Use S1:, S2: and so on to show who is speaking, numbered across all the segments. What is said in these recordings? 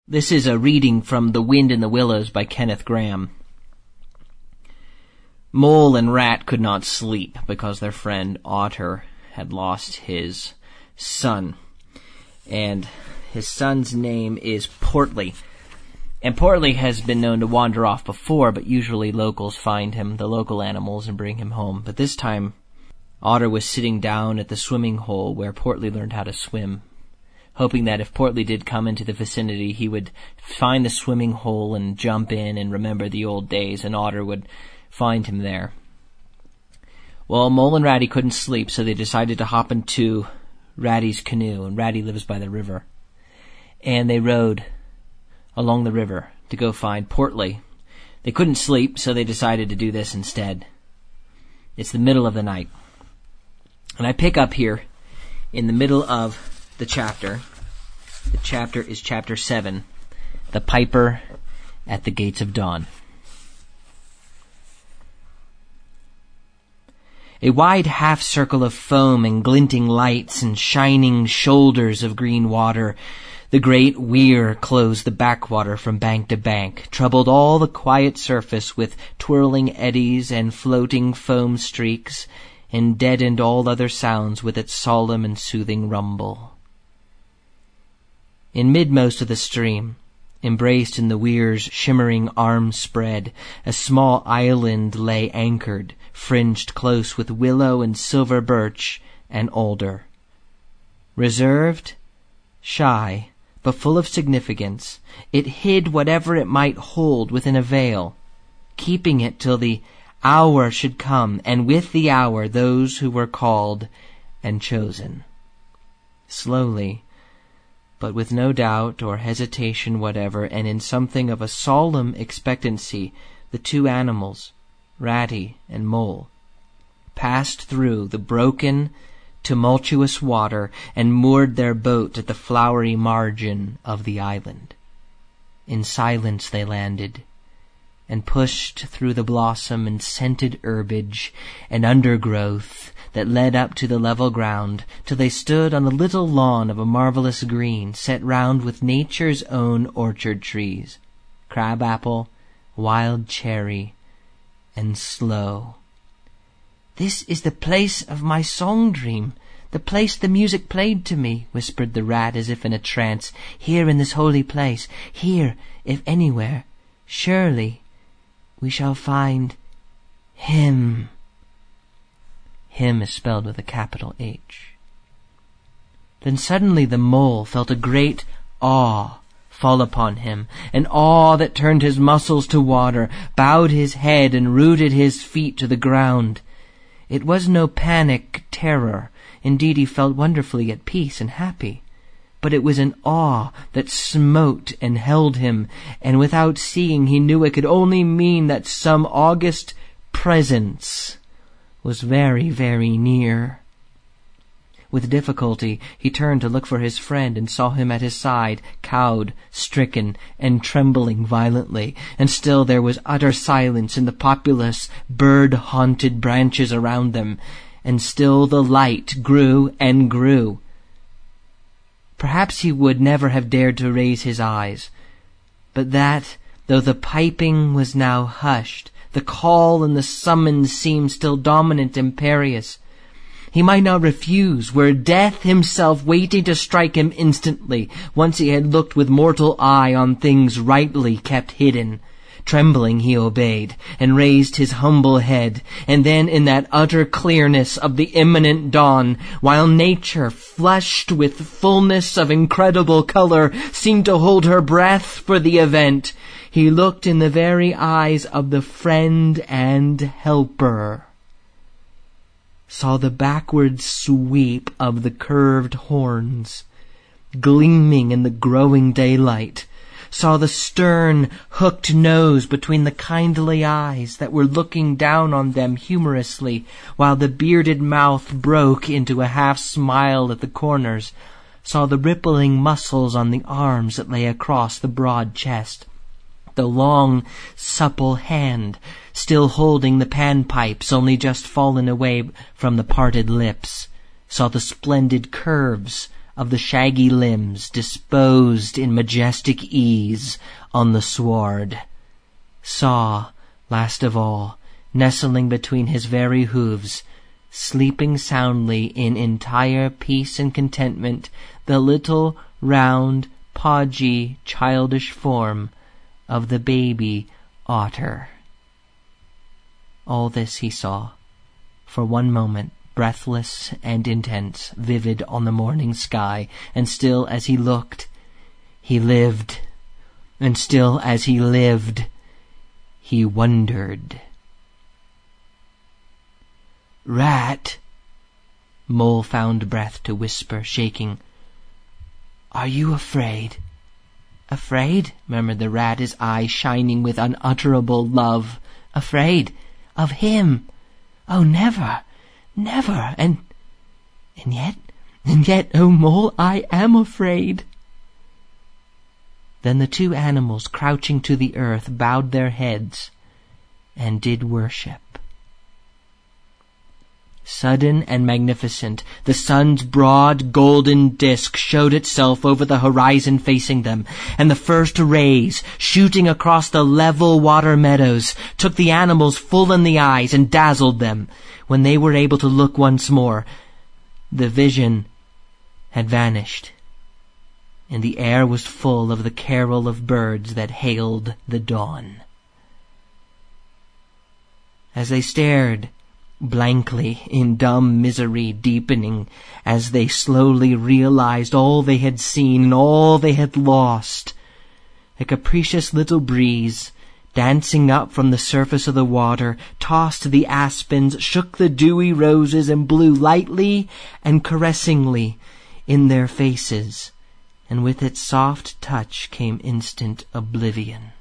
S1: This is a reading from The Wind in the Willows by Kenneth Grahame. Mole and Rat could not sleep because their friend Otter had lost his son. And his son's name is Portly. And Portly has been known to wander off before, but usually locals find him, the local animals, and bring him home. But this time, Otter was sitting down at the swimming hole where Portly learned how to swim, hoping that if Portly did come into the vicinity, he would find the swimming hole and jump in and remember the old days, and Otter would find him there. Well, Mole and Ratty couldn't sleep, so they decided to hop into Ratty's canoe, and Ratty lives by the river. And they rowed along the river to go find Portly. They couldn't sleep, so they decided to do this instead. It's the middle of the night. And I pick up here in the middle of the chapter. The chapter is chapter 7, The Piper at the Gates of Dawn. A wide half-circle of foam and glinting lights and shining shoulders of green water. The great weir closed the backwater from bank to bank, troubled all the quiet surface with twirling eddies and floating foam streaks, and deadened all other sounds with its solemn and soothing rumble. In midmost of the stream, embraced in the weir's shimmering arm spread, a small island lay anchored, fringed close with willow and silver birch and alder. Reserved, shy, but full of significance, it hid whatever it might hold within a veil, keeping it till the hour should come, and with the hour those who were called and chosen. Slowly, but with no doubt or hesitation whatever, and in something of a solemn expectancy, the two animals, Ratty and Mole, passed through the broken, tumultuous water and moored their boat at the flowery margin of the island. In silence they landed, and pushed through the blossom and scented herbage and undergrowth that led up to the level ground, till they stood on the little lawn of a marvelous green, set round with nature's own orchard trees, crab-apple, wild cherry, and sloe. "This is the place of my song-dream, the place the music played to me," whispered the Rat as if in a trance. "Here in this holy place, here, if anywhere, surely we shall find him." Him is spelled with a capital H. Then suddenly the Mole felt a great awe fall upon him, an awe that turned his muscles to water, bowed his head, and rooted his feet to the ground. It was no panic terror. Indeed, he felt wonderfully at peace and happy. But it was an awe that smote and held him, and without seeing he knew it could only mean that some august presence was very, very near. With difficulty he turned to look for his friend, and saw him at his side, cowed, stricken, and trembling violently. And still there was utter silence in the populous, bird-haunted branches around them, and still the light grew and grew. Perhaps he would never have dared to raise his eyes, but that, though the piping was now hushed, the call and the summons seemed still dominant, imperious. He might not refuse, were death himself waiting to strike him instantly, once he had looked with mortal eye on things rightly kept hidden. Trembling he obeyed, and raised his humble head, and then in that utter clearness of the imminent dawn, while nature, flushed with fullness of incredible color, seemed to hold her breath for the event, he looked in the very eyes of the friend and helper, saw the backward sweep of the curved horns, gleaming in the growing daylight, saw the stern, hooked nose between the kindly eyes that were looking down on them humorously, while the bearded mouth broke into a half-smile at the corners, saw the rippling muscles on the arms that lay across the broad chest, the long, supple hand still holding the panpipes only just fallen away from the parted lips, saw the splendid curves of the shaggy limbs disposed in majestic ease on the sward, saw, last of all, nestling between his very hooves, sleeping soundly in entire peace and contentment, the little, round, podgy, childish form of the baby otter. All this he saw, for one moment, breathless and intense, vivid on the morning sky, and still as he looked, he lived, and still as he lived, he wondered. "Rat," Mole found breath to whisper, shaking, "are you afraid?" "Afraid?" murmured the rat, his eyes shining with unutterable love. "Afraid? Of him? Oh, never, never! And yet, oh, Mole, I am afraid." Then the two animals, crouching to the earth, bowed their heads and did worship. Sudden and magnificent, the sun's broad golden disk showed itself over the horizon facing them, and the first rays, shooting across the level water meadows, took the animals full in the eyes and dazzled them. When they were able to look once more, the vision had vanished, and the air was full of the carol of birds that hailed the dawn. As they stared blankly in dumb misery deepening, as they slowly realized all they had seen and all they had lost, a capricious little breeze, dancing up from the surface of the water, tossed the aspens, shook the dewy roses, and blew lightly and caressingly in their faces, and with its soft touch came instant oblivion.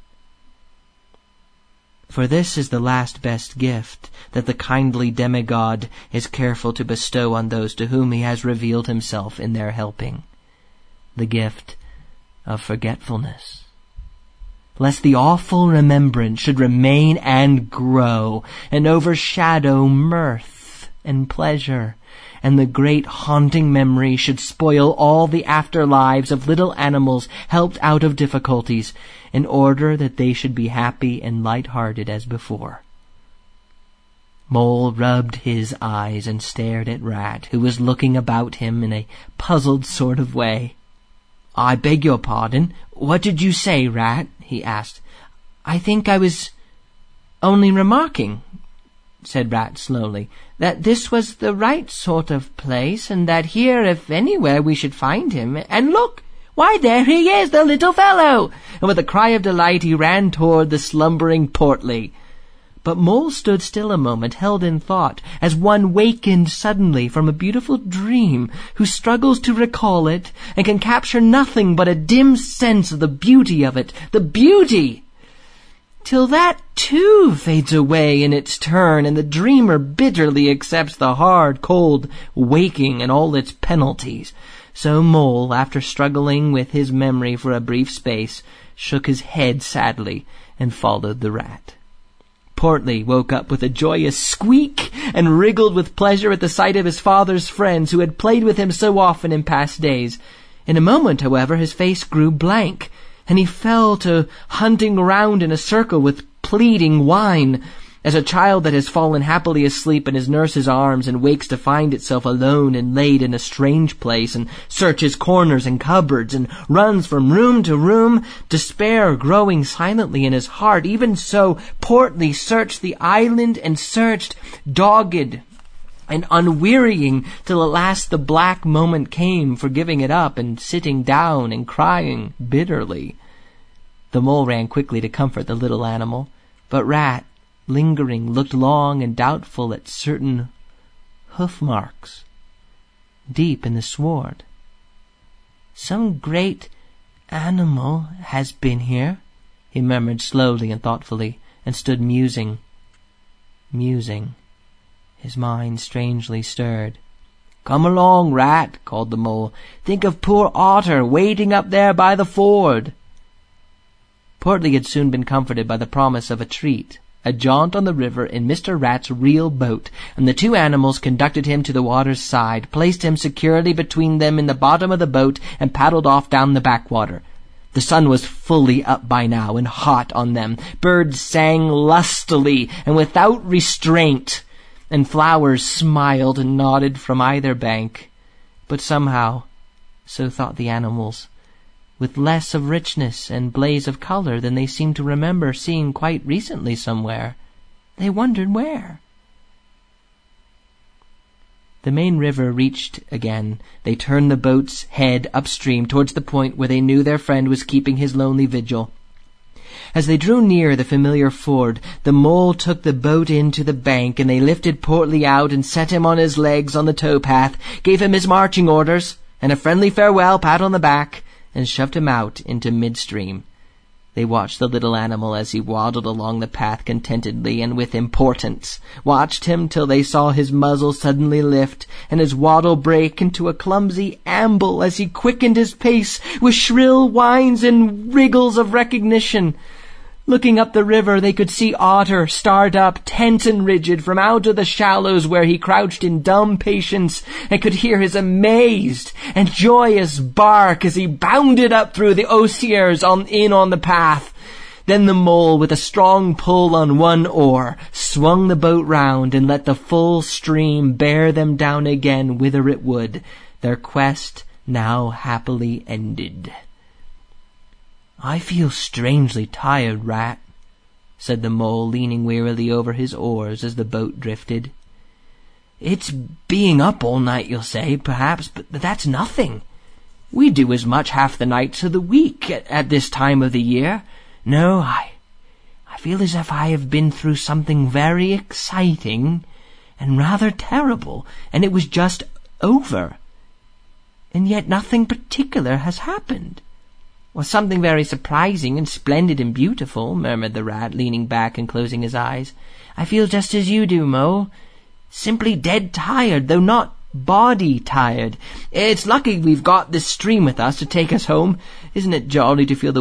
S1: For this is the last best gift that the kindly demigod is careful to bestow on those to whom he has revealed himself in their helping, the gift of forgetfulness, lest the awful remembrance should remain and grow and overshadow mirth and pleasure, and the great haunting memory should spoil all the afterlives of little animals helped out of difficulties, in order that they should be happy and light-hearted as before. Mole rubbed his eyes and stared at Rat, who was looking about him in a puzzled sort of way. "I beg your pardon. What did you say, Rat?" he asked. "I think I was only remarking," said Rat slowly, "that this was the right sort of place, and that here, if anywhere, we should find him. And look! Why, there he is, the little fellow!" And with a cry of delight he ran toward the slumbering Portly. But Mole stood still a moment, held in thought, as one wakened suddenly from a beautiful dream, who struggles to recall it, and can capture nothing but a dim sense of the beauty of it. The beauty! Till that, too, fades away in its turn, and the dreamer bitterly accepts the hard, cold waking and all its penalties. So Mole, after struggling with his memory for a brief space, shook his head sadly and followed the Rat. Portly woke up with a joyous squeak and wriggled with pleasure at the sight of his father's friends who had played with him so often in past days. In a moment, however, his face grew blank, and he fell to hunting round in a circle with pleading whine, as a child that has fallen happily asleep in his nurse's arms and wakes to find itself alone and laid in a strange place, and searches corners and cupboards and runs from room to room, despair growing silently in his heart. Even so Portly searched the island and searched, dogged and unwearying, till at last the black moment came for giving it up and sitting down and crying bitterly. The Mole ran quickly to comfort the little animal, but Rat, lingering, looked long and doubtful at certain hoof marks deep in the sward. "Some great animal has been here," he murmured slowly and thoughtfully, and stood musing, his mind strangely stirred. "Come along, Rat," called the Mole. "Think of poor Otter waiting up there by the ford." Portly had soon been comforted by the promise of a treat, a jaunt on the river in Mr. Rat's real boat, and the two animals conducted him to the water's side, placed him securely between them in the bottom of the boat, and paddled off down the backwater. The sun was fully up by now and hot on them. Birds sang lustily and without restraint, and flowers smiled and nodded from either bank. But somehow, so thought the animals, with less of richness and blaze of colour than they seemed to remember seeing quite recently somewhere. They wondered where. The main river reached again. They turned the boat's head upstream towards the point where they knew their friend was keeping his lonely vigil. As they drew near the familiar ford, the mole took the boat in to the bank, and they lifted Portly out and set him on his legs on the towpath, gave him his marching orders and a friendly farewell pat on the back, and shoved him out into midstream. They watched the little animal as he waddled along the path contentedly and with importance, watched him till they saw his muzzle suddenly lift and his waddle break into a clumsy amble as he quickened his pace with shrill whines and wriggles of recognition. Looking up the river, they could see Otter start up, tense and rigid, from out of the shallows where he crouched in dumb patience, and could hear his amazed and joyous bark as he bounded up through the osiers in on the path. Then the mole, with a strong pull on one oar, swung the boat round and let the full stream bear them down again whither it would, their quest now happily ended. "I feel strangely tired, Rat," said the mole, leaning wearily over his oars as the boat drifted. "It's being up all night, you'll say, perhaps, but that's nothing. We do as much half the nights of the week at this time of the year. No, I feel as if I have been through something very exciting and rather terrible, and it was just over. And yet nothing particular has happened." "Well, something very surprising and splendid and beautiful," murmured the Rat, leaning back and closing his eyes. "I feel just as you do, Mole. Simply dead tired, though not body tired. It's lucky we've got this stream with us to take us home. Isn't it jolly to feel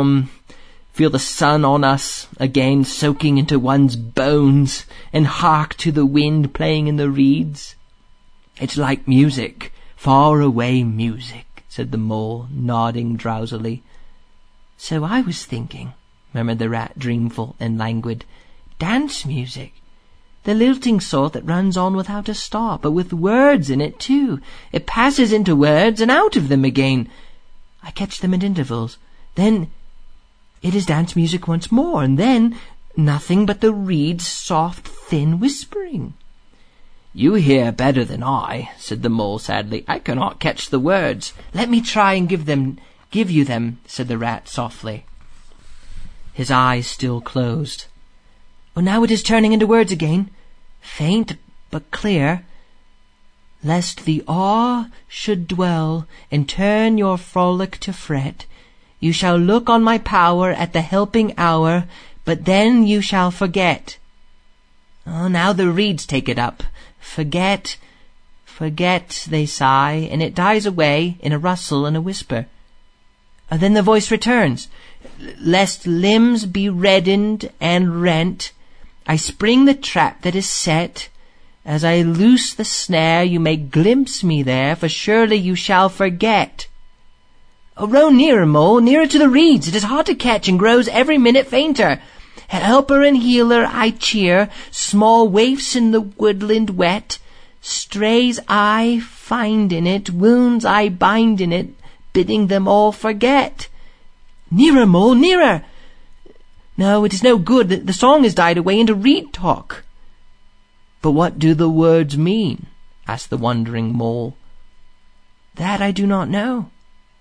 S1: the sun on us again, soaking into one's bones, and hark to the wind playing in the reeds? It's like music, far away music," said the Mole, nodding drowsily. "So I was thinking," murmured the Rat, dreamful and languid. "Dance music. The lilting sort that runs on without a stop, but with words in it too. It passes into words and out of them again. I catch them at intervals. Then it is dance music once more, and then nothing but the reeds' soft, thin whispering." "You hear better than I," said the Mole sadly. "I cannot catch the words." "Let me try and give you them," said the Rat softly. His eyes still closed. "Oh, now it is turning into words again, faint but clear. Lest the awe should dwell and turn your frolic to fret, you shall look on my power at the helping hour, but then you shall forget." Oh, now the reeds take it up. "Forget, forget," they sigh, and it dies away in a rustle and a whisper. Then the voice returns. "Lest limbs be reddened and rent, I spring the trap that is set. As I loose the snare, you may glimpse me there, for surely you shall forget." "Oh, row nearer, Mole, nearer to the reeds. It is hard to catch and grows every minute fainter. Helper and healer I cheer, small waifs in the woodland wet. Strays I find in it, wounds I bind in it, bidding them all forget." "Nearer, Mole, nearer!" "No, it is no good. The song has died away into reed talk." "But what do the words mean?" asked the wondering Mole. "That I do not know.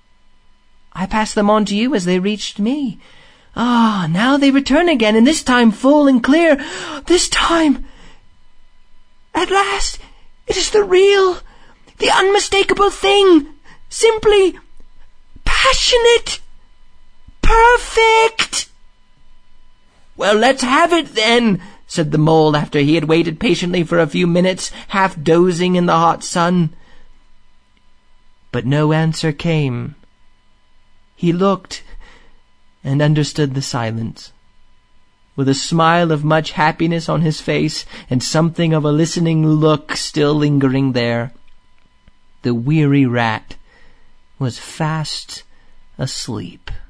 S1: I passed them on to you as they reached me. Ah, now they return again, and this time full and clear. This time, at last, it is the real, the unmistakable thing. Simply passionate, perfect." "Well, let's have it then," said the Mole, after he had waited patiently for a few minutes, half dozing in the hot sun. But no answer came. He looked and understood the silence. with a smile of much happiness on his face, and something of a listening look still lingering there. The weary rat was fast asleep.